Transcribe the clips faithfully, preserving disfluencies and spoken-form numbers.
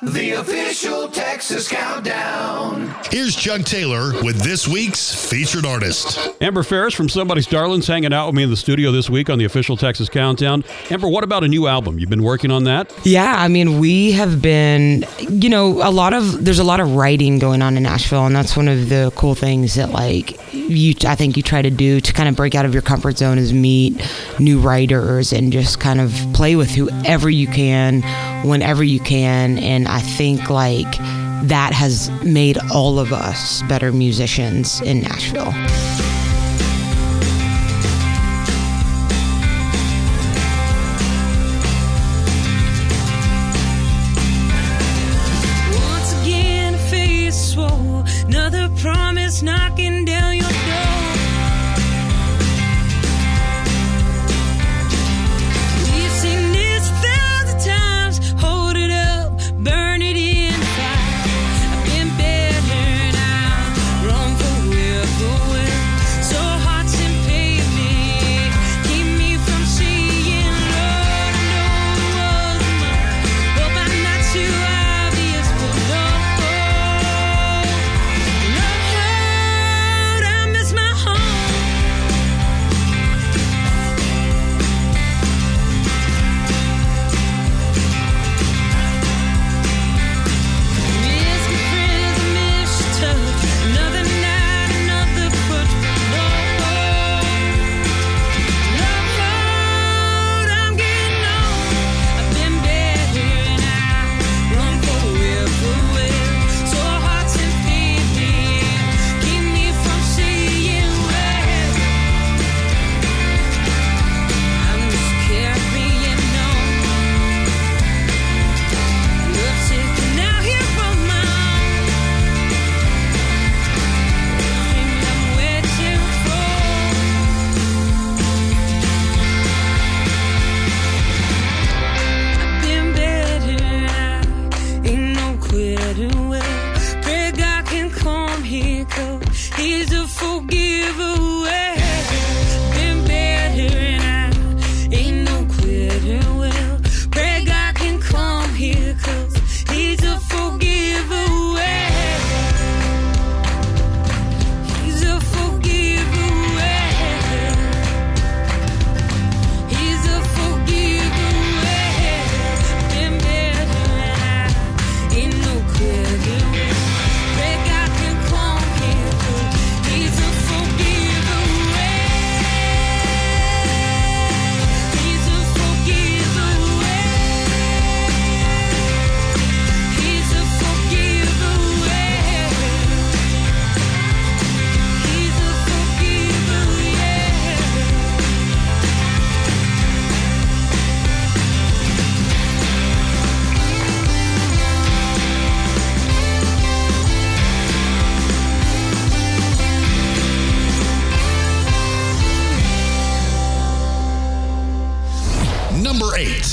The official Texas Countdown. Here's Chuck Taylor with this week's featured artist. Amber Ferris from Somebody's Darlings hanging out with me in the studio this week on the official Texas Countdown. Amber, what about a new album? You've been working on that? Yeah, I mean, we have been, you know, a lot of, there's a lot of writing going on in Nashville, and that's one of the cool things that, like, you, I think you try to do to kind of break out of your comfort zone is meet new writers and just kind of play with whoever you can, whenever you can, and I think, like, that has made all of us better musicians in Nashville. Once again, face swole, another promise knocking down your door. We've seen this a thousand times. Hold it up, burn it in fire. I've been better now, wrong forever. So hearts and pavement keep me from seeing. Lord, I know it wasn't mine. Hope I'm not too obvious, but Lord, Lord, I miss my home. Miss my friends, I miss your touch. Another night, another push. Lord, Lord, I'm getting old. I've been better now, wrong forever. So hearts and pavement keep me from seeing where I'm just carrying on. Love sick and now here on my own. Dreaming I'm waiting for. I've been better now, ain't no quitter way. Pray God can come here, 'cause He's a forgiver way. Been better now, ain't no quitter way. Pray God can come here, 'cause He's a forgiver way. He's a forgiver way. He's a forgiver way. Been better now, ain't no quitter way. Pray God can come here, 'cause He's a forgiver way. He's a forgiver way. He's a forgiver way. He's a forgiver, yeah. Number eight.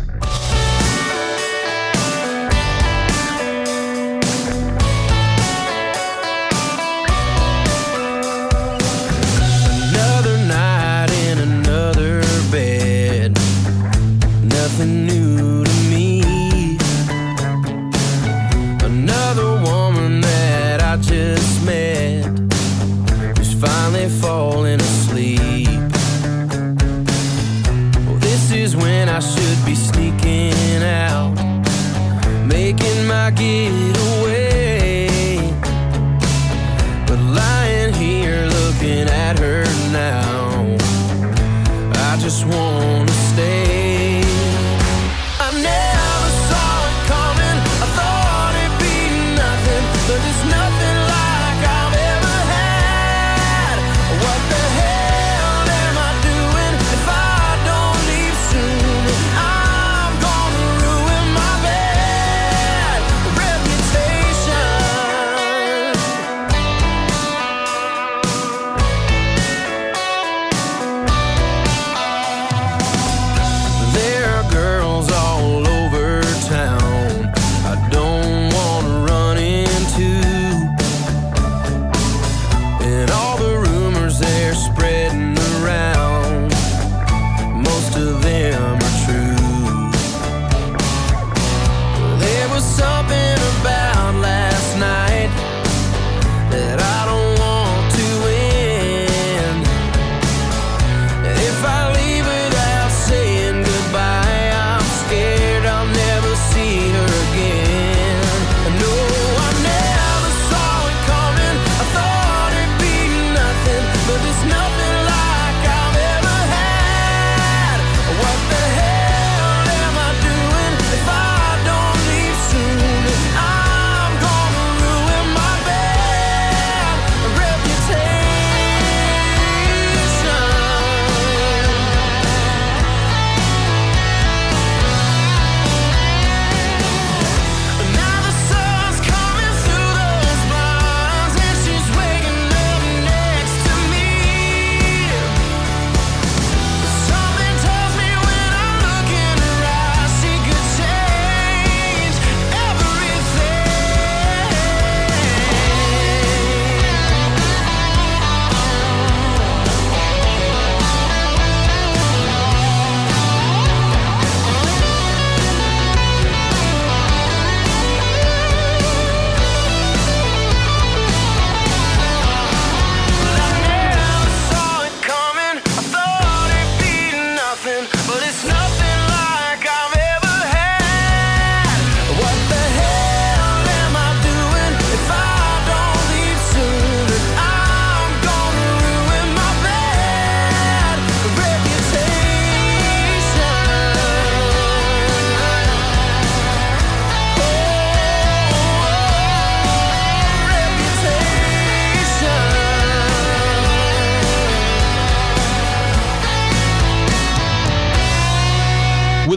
Another night in another bed. Nothing new to me. Another woman that I just met who's finally falling asleep. Well, this is when I should be sneaking out, making my getaway. But lying here looking at her now, I just wanna stay. I never saw it coming, I thought it'd be nothing, but it's nothing like I've ever had. What the hell am I doing if I don't leave soon? I'm gonna ruin my bad reputation.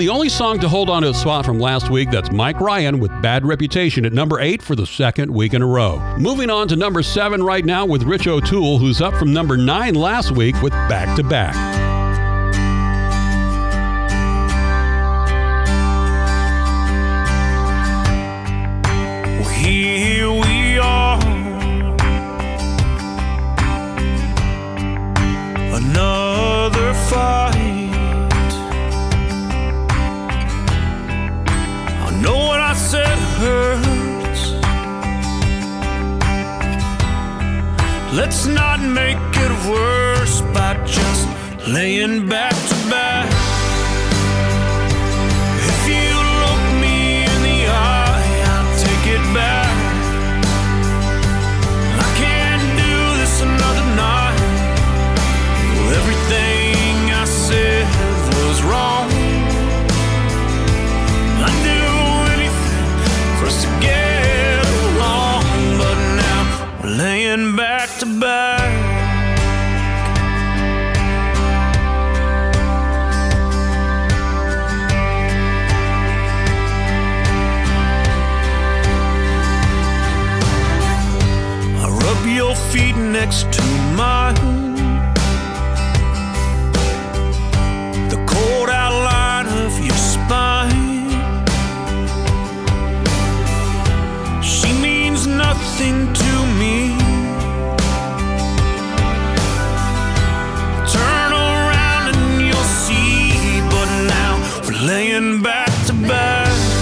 the only song to hold on to a spot from last week, that's Mike Ryan with Bad Reputation at number eight for the second week in a row. Moving on to number seven right now with Rich O'Toole, who's up from number nine last week with Back to Back. Here we are, another fight. I know what I said hurts. Let's not make it worse by just laying back to back. If you look me in the eye, I'll take it back. I can't do this another night. Well, everything I said was wrong. I'd do anything for us to get along, but now we're laying back to back. Your feet next to mine, the cold outline of your spine. She means nothing to me. Turn around and you'll see, but now we're laying back to back.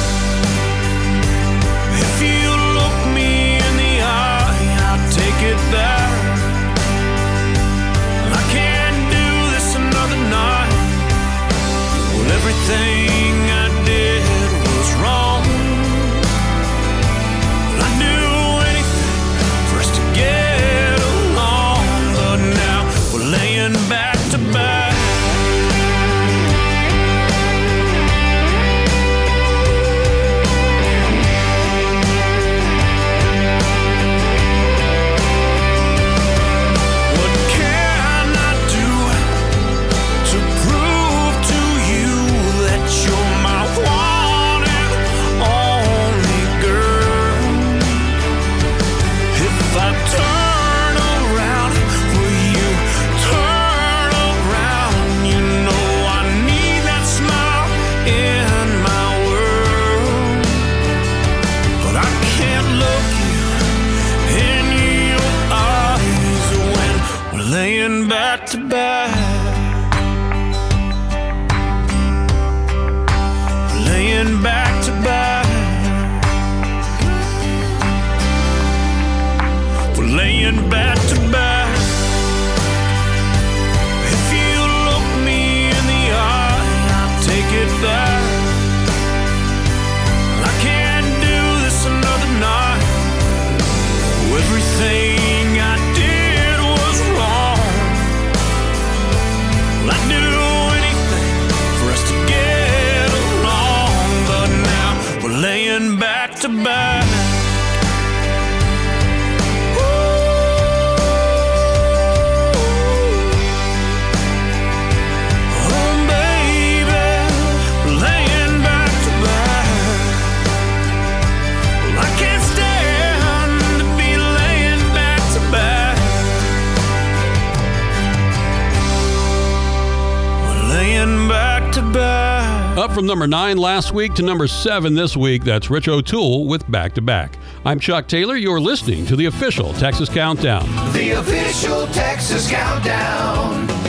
If you look me in the eye, take it back. I can't do this another night. Well, everything I did was wrong. I'd do anything for us to get along, but now we're laying back to back. Laying back to back, laying back to back, we're laying back to back. If you look me in the eye, I'll take it back. I can't do this another night. Everything I did was wrong. I'd do anything for us to get along, but now we're laying back to back. Oh, baby, laying back to back. Well, I can't stand to be laying back to back. Laying back to back. Up from number nine last week to number seven this week, that's Rich O'Toole with Back to Back. I'm Chuck Taylor. You're listening to the official Texas Countdown. The official Texas Countdown.